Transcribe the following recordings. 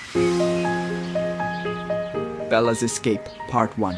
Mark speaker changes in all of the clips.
Speaker 1: Bella's Escape, Part 1.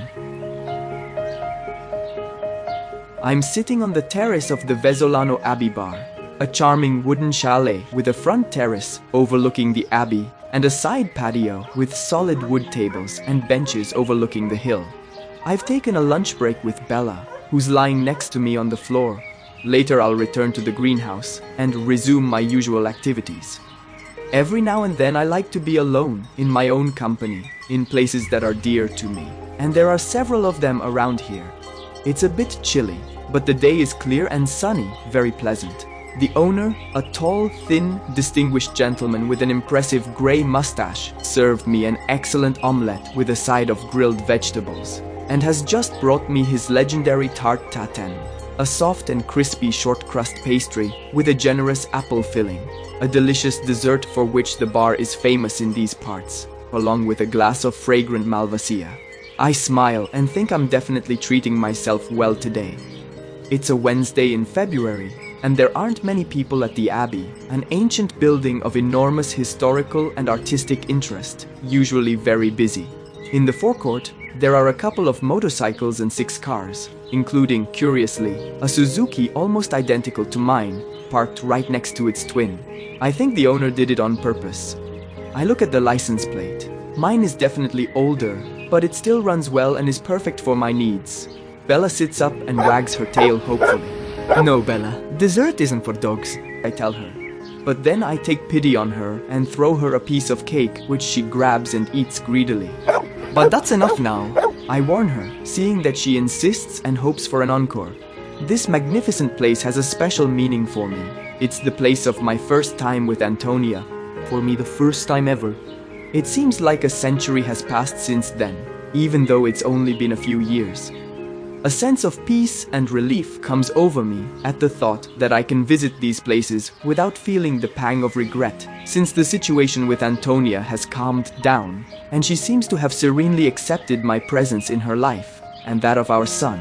Speaker 1: I'm sitting on the terrace of the Vezzolano Abbey Bar, a charming wooden chalet with a front terrace overlooking the abbey and a side patio with solid wood tables and benches overlooking the hill. I've taken a lunch break with Bella, who's lying next to me on the floor. Later I'll return to the greenhouse and resume my usual activities. Every now and then I like to be alone, in my own company, in places that are dear to me, and there are several of them around here. It's a bit chilly, but the day is clear and sunny, very pleasant. The owner, a tall, thin, distinguished gentleman with an impressive grey mustache, served me an excellent omelette with a side of grilled vegetables, and has just brought me his legendary tarte tatin, a soft and crispy short crust pastry with a generous apple filling, a delicious dessert for which the bar is famous in these parts, along with a glass of fragrant Malvasia. I smile and think I'm definitely treating myself well today. It's a Wednesday in February, and there aren't many people at the Abbey, an ancient building of enormous historical and artistic interest, usually very busy. In the forecourt, there are a couple of motorcycles and 6 cars, including, curiously, a Suzuki almost identical to mine, parked right next to its twin. I think the owner did it on purpose. I look at the license plate. Mine is definitely older, but it still runs well and is perfect for my needs. Bella sits up and wags her tail hopefully. "No, Bella, dessert isn't for dogs," I tell her. But then I take pity on her and throw her a piece of cake which she grabs and eats greedily. "But that's enough now," I warn her, seeing that she insists and hopes for an encore. This magnificent place has a special meaning for me. It's the place of my first time with Antonia. For me, the first time ever. It seems like a century has passed since then, even though it's only been a few years. A sense of peace and relief comes over me at the thought that I can visit these places without feeling the pang of regret, since the situation with Antonia has calmed down, and she seems to have serenely accepted my presence in her life, and that of our son.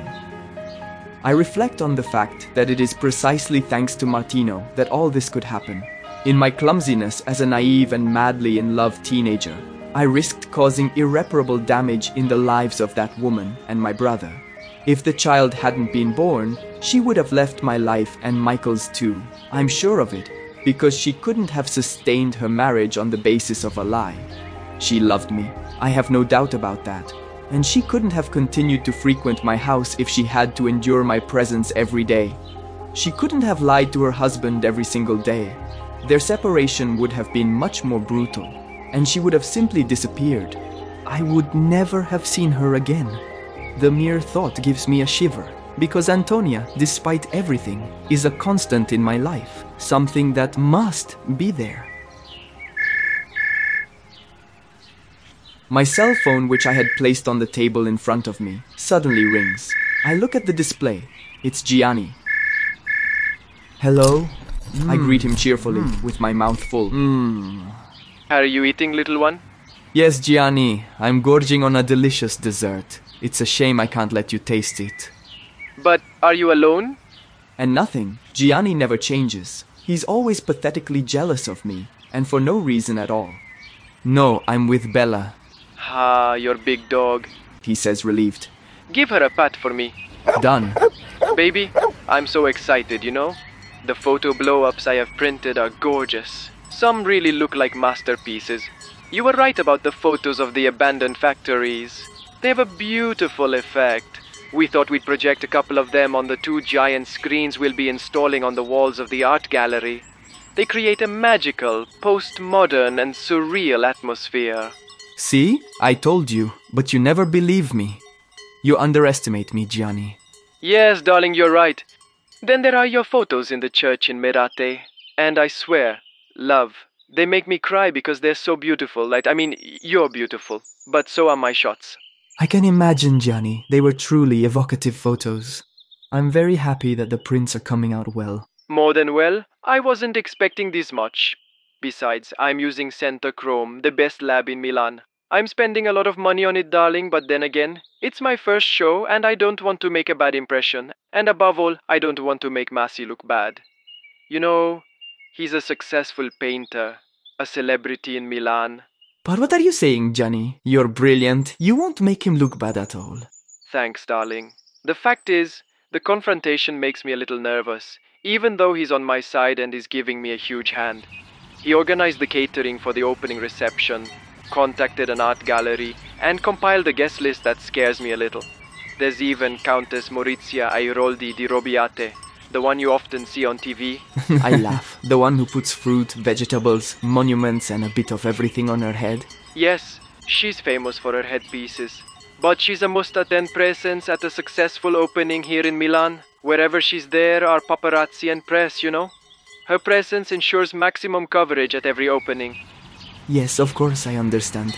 Speaker 1: I reflect on the fact that it is precisely thanks to Martino that all this could happen. In my clumsiness as a naive and madly in love teenager, I risked causing irreparable damage in the lives of that woman and my brother. If the child hadn't been born, she would have left my life and Michael's too. I'm sure of it, because she couldn't have sustained her marriage on the basis of a lie. She loved me, I have no doubt about that, and she couldn't have continued to frequent my house if she had to endure my presence every day. She couldn't have lied to her husband every single day. Their separation would have been much more brutal, and she would have simply disappeared. I would never have seen her again. The mere thought gives me a shiver, because Antonia, despite everything, is a constant in my life, something that must be there. My cell phone, which I had placed on the table in front of me, suddenly rings. I look at the display. It's Gianni. "Hello?" I greet him cheerfully, with my mouth full.
Speaker 2: Are you eating, little one?
Speaker 1: "Yes, Gianni, I'm gorging on a delicious dessert. It's a shame I can't let you taste it."
Speaker 2: But are you alone?
Speaker 1: And nothing. Gianni never changes. He's always pathetically jealous of me, and for no reason at all. "No, I'm with Bella,"
Speaker 2: Ah, your big dog.
Speaker 1: he says, relieved.
Speaker 2: Give her a pat for me.
Speaker 1: "Done."
Speaker 2: Baby, I'm so excited, you know? The photo blow-ups I have printed are gorgeous. Some really look like masterpieces. You were right about the photos of the abandoned factories. They have a beautiful effect. We thought we'd project a couple of them on the 2 giant screens we'll be installing on the walls of the art gallery. They create a magical, postmodern and surreal atmosphere.
Speaker 1: "See? I told you, but you never believe me. You underestimate me, Gianni."
Speaker 2: Yes, darling, you're right. Then there are your photos in the church in Merate. And I swear, love, they make me cry because they're so beautiful. I mean, you're beautiful, but so are my shots.
Speaker 1: I can imagine, Gianni. They were truly evocative photos. I'm very happy that the prints are coming out well.
Speaker 2: More than well, I wasn't expecting this much. Besides, I'm using Centochrome, the best lab in Milan. I'm spending a lot of money on it, darling, but then again, it's my first show and I don't want to make a bad impression. And above all, I don't want to make Masi look bad. You know, he's a successful painter, a celebrity in Milan.
Speaker 1: But what are you saying, Johnny? You're brilliant. You won't make him look bad at all.
Speaker 2: Thanks, darling. The fact is, the confrontation makes me a little nervous, even though he's on my side and is giving me a huge hand. He organized the catering for the opening reception, contacted an art gallery, and compiled a guest list that scares me a little. There's even Countess Maurizia Airoldi di Robiate, the one you often see on TV.
Speaker 1: I laugh. The one who puts fruit, vegetables, monuments, and a bit of everything on her head.
Speaker 2: Yes, she's famous for her headpieces. But she's a must-attend presence at a successful opening here in Milan. Wherever she's there are paparazzi and press, you know? Her presence ensures maximum coverage at every opening.
Speaker 1: Yes, of course, I understand.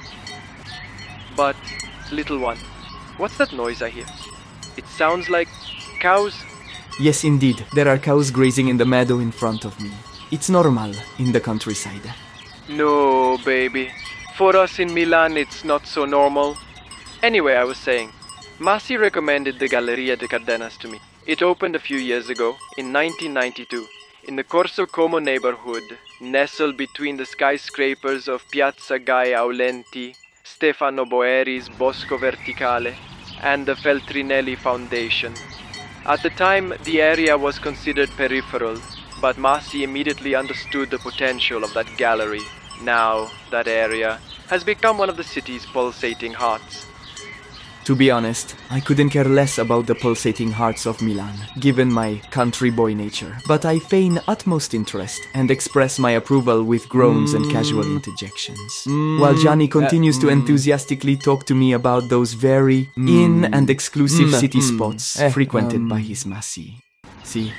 Speaker 2: But, little one, what's that noise I hear? It sounds like cows.
Speaker 1: Yes, indeed. There are cows grazing in the meadow in front of me. It's normal in the countryside.
Speaker 2: No, baby. For us in Milan, it's not so normal. Anyway, I was saying, Masi recommended the Galleria de Cardenas to me. It opened a few years ago, in 1992, in the Corso Como neighborhood, nestled between the skyscrapers of Piazza Gai Aulenti, Stefano Boeri's Bosco Verticale, and the Feltrinelli Foundation. At the time, the area was considered peripheral, but Masi immediately understood the potential of that gallery. Now, that area has become one of the city's pulsating hearts.
Speaker 1: To be honest, I couldn't care less about the pulsating hearts of Milan, given my country boy nature, but I feign utmost interest and express my approval with groans and casual interjections. While Gianni continues to enthusiastically talk to me about those very in and exclusive city spots frequented by his Masi. See?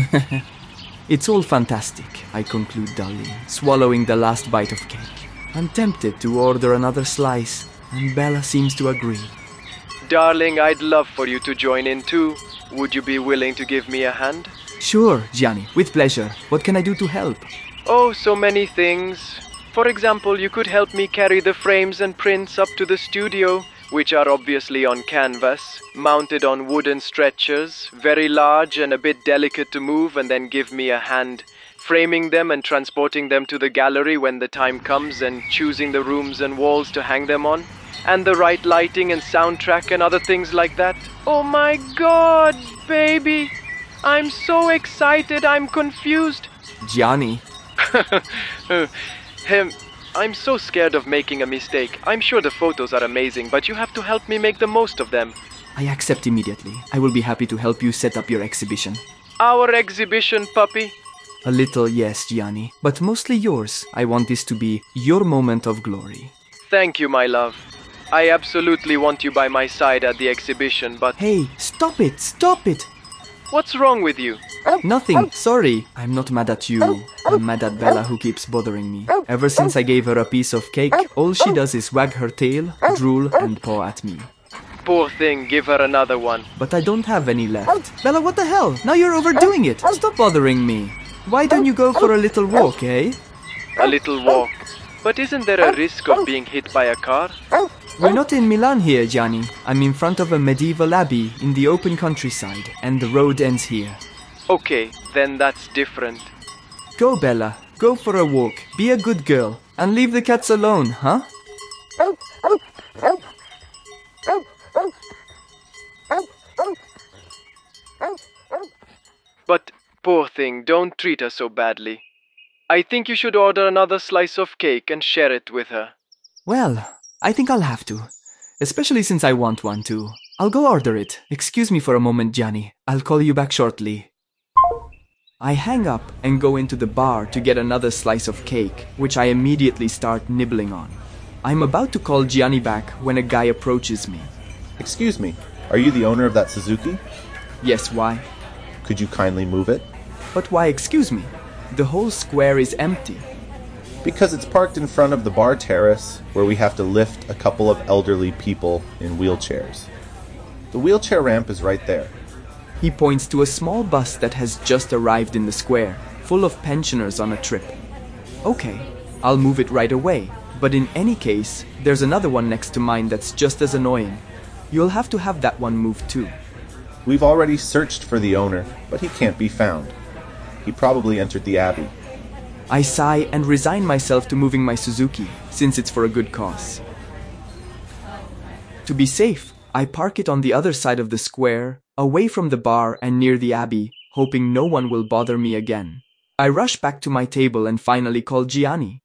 Speaker 1: It's all fantastic, I conclude dully, swallowing the last bite of cake. I'm tempted to order another slice, and Bella seems to agree.
Speaker 2: Darling, I'd love for you to join in too. Would you be willing to give me a hand?
Speaker 1: Sure, Gianni, with pleasure. What can I do to help?
Speaker 2: Oh, so many things. For example, you could help me carry the frames and prints up to the studio, which are obviously on canvas, mounted on wooden stretchers, very large and a bit delicate to move, and then give me a hand framing them and transporting them to the gallery when the time comes, and choosing the rooms and walls to hang them on. And the right lighting and soundtrack and other things like that. Oh my god, baby! I'm so excited, I'm confused.
Speaker 1: Gianni.
Speaker 2: I'm so scared of making a mistake. I'm sure the photos are amazing, but you have to help me make the most of them.
Speaker 1: I accept immediately. I will be happy to help you set up your exhibition.
Speaker 2: Our exhibition, puppy?
Speaker 1: A little, yes, Gianni, but mostly yours. I want this to be your moment of glory.
Speaker 2: Thank you, my love. I absolutely want you by my side at the exhibition, but...
Speaker 1: Hey, stop it! Stop it!
Speaker 2: What's wrong with you?
Speaker 1: Nothing, sorry. I'm not mad at you. I'm mad at Bella who keeps bothering me. Ever since I gave her a piece of cake, all she does is wag her tail, drool, and paw at me.
Speaker 2: Poor thing, give her another one.
Speaker 1: But I don't have any left. Bella, what the hell? Now you're overdoing it. Stop bothering me. Why don't you go for a little walk, eh?
Speaker 2: A little walk? But isn't there a risk of being hit by a car?
Speaker 1: We're not in Milan here, Gianni. I'm in front of a medieval abbey in the open countryside, and the road ends here.
Speaker 2: Okay, then that's different.
Speaker 1: Go, Bella. Go for a walk. Be a good girl. And leave the cats alone, huh?
Speaker 2: But, poor thing, don't treat her so badly. I think you should order another slice of cake and share it with her.
Speaker 1: Well, I think I'll have to. Especially since I want one too. I'll go order it. Excuse me for a moment, Gianni. I'll call you back shortly. I hang up and go into the bar to get another slice of cake, which I immediately start nibbling on. I'm about to call Gianni back when a guy approaches me.
Speaker 3: Excuse me, are you the owner of that Suzuki?
Speaker 1: Yes, why?
Speaker 3: Could you kindly move it?
Speaker 1: But why, excuse me? The whole square is empty.
Speaker 3: Because it's parked in front of the bar terrace, where we have to lift a couple of elderly people in wheelchairs. The wheelchair ramp is right there.
Speaker 1: He points to a small bus that has just arrived in the square, full of pensioners on a trip. Okay, I'll move it right away, but in any case, there's another one next to mine that's just as annoying. You'll have to have that one moved too.
Speaker 3: We've already searched for the owner, but he can't be found. He probably entered the abbey.
Speaker 1: I sigh and resign myself to moving my Suzuki, since it's for a good cause. To be safe, I park it on the other side of the square, away from the bar and near the Abbey, hoping no one will bother me again. I rush back to my table and finally call Gianni.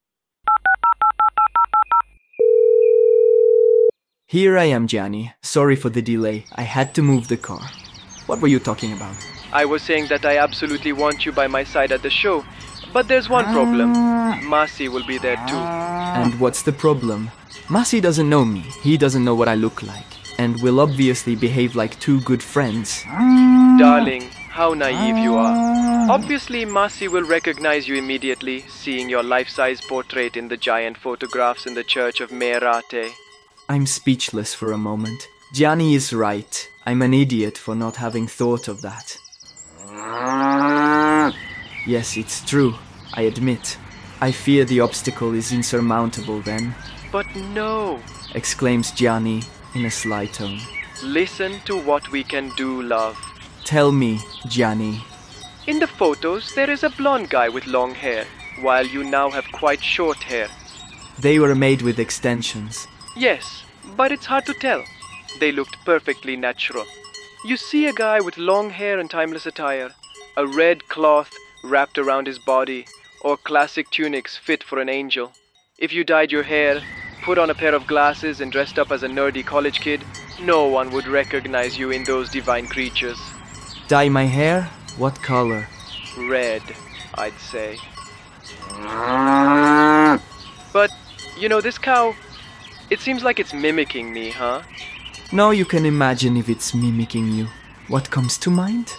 Speaker 1: Here I am, Gianni. Sorry for the delay. I had to move the car. What were you talking about?
Speaker 2: I was saying that I absolutely want you by my side at the show, but there's one problem. Masi will be there too.
Speaker 1: And what's the problem? Masi doesn't know me. He doesn't know what I look like, and will obviously behave like two good friends.
Speaker 2: Darling, how naive you are. Obviously, Masi will recognize you immediately, seeing your life-size portrait in the giant photographs in the church of Merate.
Speaker 1: I'm speechless for a moment. Gianni is right. I'm an idiot for not having thought of that. Yes, it's true. I admit. I fear the obstacle is insurmountable then.
Speaker 2: But no.
Speaker 1: Exclaims Gianni in a sly tone.
Speaker 2: Listen to what we can do, love.
Speaker 1: Tell me, Gianni.
Speaker 2: In the photos, there is a blonde guy with long hair, while you now have quite short hair.
Speaker 1: They were made with extensions.
Speaker 2: Yes, but it's hard to tell. They looked perfectly natural. You see a guy with long hair and timeless attire, a red cloth wrapped around his body, or classic tunics fit for an angel. If you dyed your hair, put on a pair of glasses and dressed up as a nerdy college kid, no one would recognize you in those divine creatures.
Speaker 1: Dye my hair? What color?
Speaker 2: Red, I'd say. But, this cow, it seems like it's mimicking me, huh?
Speaker 1: Now you can imagine if it's mimicking you. What comes to mind?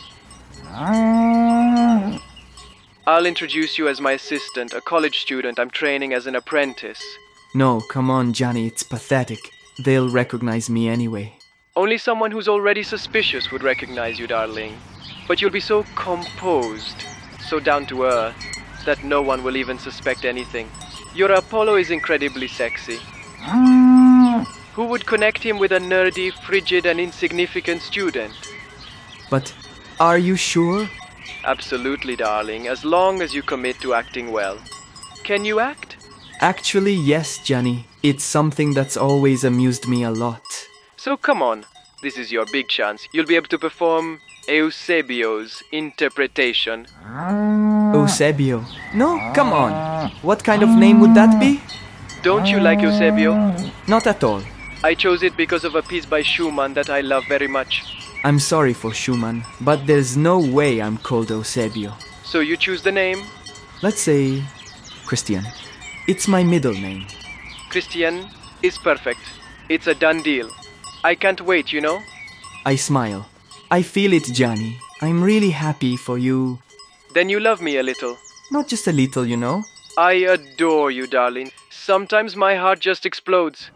Speaker 2: I'll introduce you as my assistant, a college student I'm training as an apprentice.
Speaker 1: No, come on, Gianni, it's pathetic. They'll recognize me anyway.
Speaker 2: Only someone who's already suspicious would recognize you, darling. But you'll be so composed, so down to earth, that no one will even suspect anything. Your Apollo is incredibly sexy. Who would connect him with a nerdy, frigid, and insignificant student?
Speaker 1: But are you sure?
Speaker 2: Absolutely, darling, as long as you commit to acting well. Can you act?
Speaker 1: Actually, yes, Gianni. It's something that's always amused me a lot.
Speaker 2: So come on, this is your big chance. You'll be able to perform Eusebio's interpretation.
Speaker 1: Eusebio? No, come on. What kind of name would that be?
Speaker 2: Don't you like Eusebio?
Speaker 1: Not at all.
Speaker 2: I chose it because of a piece by Schumann that I love very much.
Speaker 1: I'm sorry for Schumann, but there's no way I'm called Eusebio.
Speaker 2: So you choose the name?
Speaker 1: Let's say Christian. It's my middle name.
Speaker 2: Christian is perfect. It's a done deal. I can't wait,
Speaker 1: I smile. I feel it, Gianni. I'm really happy for you.
Speaker 2: Then you love me a little.
Speaker 1: Not just a little,
Speaker 2: I adore you, darling. Sometimes my heart just explodes.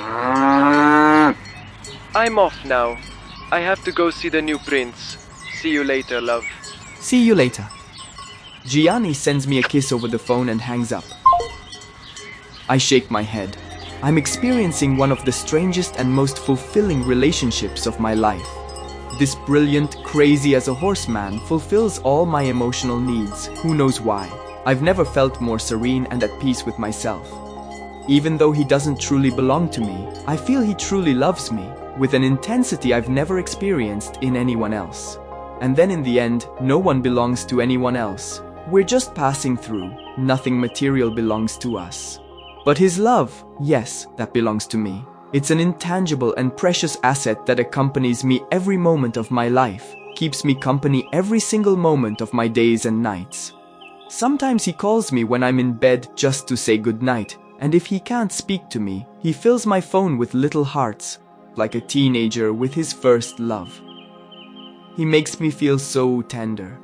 Speaker 2: I'm off now. I have to go see the new prince. See you later, love.
Speaker 1: See you later. Gianni sends me a kiss over the phone and hangs up. I shake my head. I'm experiencing one of the strangest and most fulfilling relationships of my life. This brilliant, crazy as a horseman fulfills all my emotional needs. Who knows why? I've never felt more serene and at peace with myself. Even though he doesn't truly belong to me, I feel he truly loves me, with an intensity I've never experienced in anyone else. And then in the end, no one belongs to anyone else. We're just passing through. Nothing material belongs to us. But his love, yes, that belongs to me. It's an intangible and precious asset that accompanies me every moment of my life, keeps me company every single moment of my days and nights. Sometimes he calls me when I'm in bed just to say goodnight, and if he can't speak to me, he fills my phone with little hearts, like a teenager with his first love. He makes me feel so tender.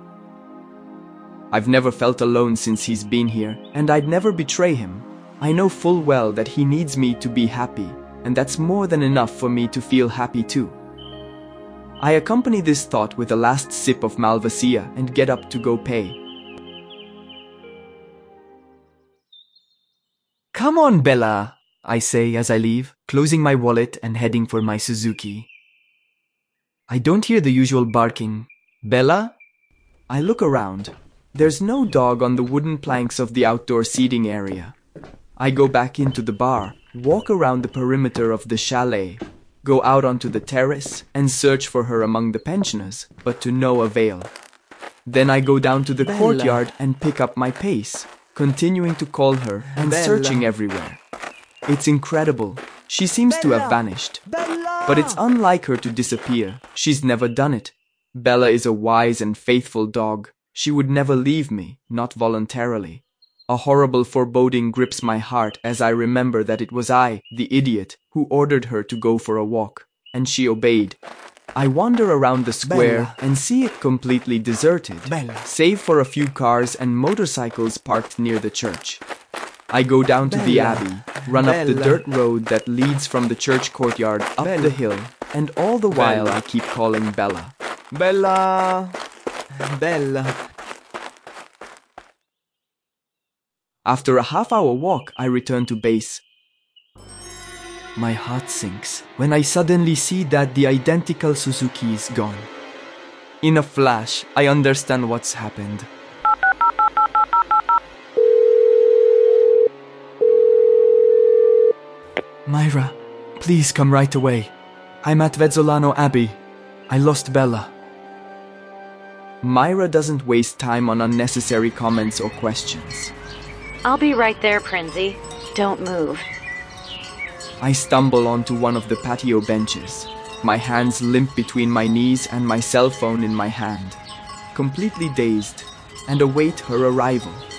Speaker 1: I've never felt alone since he's been here, and I'd never betray him. I know full well that he needs me to be happy, and that's more than enough for me to feel happy too. I accompany this thought with a last sip of Malvasia and get up to go pay. Come on, Bella, I say as I leave, closing my wallet and heading for my Suzuki. I don't hear the usual barking. Bella? I look around. There's no dog on the wooden planks of the outdoor seating area. I go back into the bar, walk around the perimeter of the chalet, go out onto the terrace, and search for her among the pensioners, but to no avail. Then I go down to the courtyard and pick up my pace, continuing to call her and searching everywhere. It's incredible. She seems to have vanished. But it's unlike her to disappear. She's never done it. Bella is a wise and faithful dog. She would never leave me, not voluntarily. A horrible foreboding grips my heart as I remember that it was I, the idiot, who ordered her to go for a walk, and she obeyed. I wander around the square and see it completely deserted, save for a few cars and motorcycles parked near the church. I go down to the abbey, run up the dirt road that leads from the church courtyard up the hill, and all the while I keep calling Bella.
Speaker 4: Bella! Bella!
Speaker 1: After a half-hour walk, I return to base. My heart sinks when I suddenly see that the identical Suzuki is gone. In a flash, I understand what's happened. Myra, please come right away. I'm at Vezzolano Abbey. I lost Bella. Myra doesn't waste time on unnecessary comments or questions.
Speaker 5: I'll be right there, Prinzy. Don't move.
Speaker 1: I stumble onto one of the patio benches, my hands limp between my knees and my cell phone in my hand, completely dazed, and await her arrival.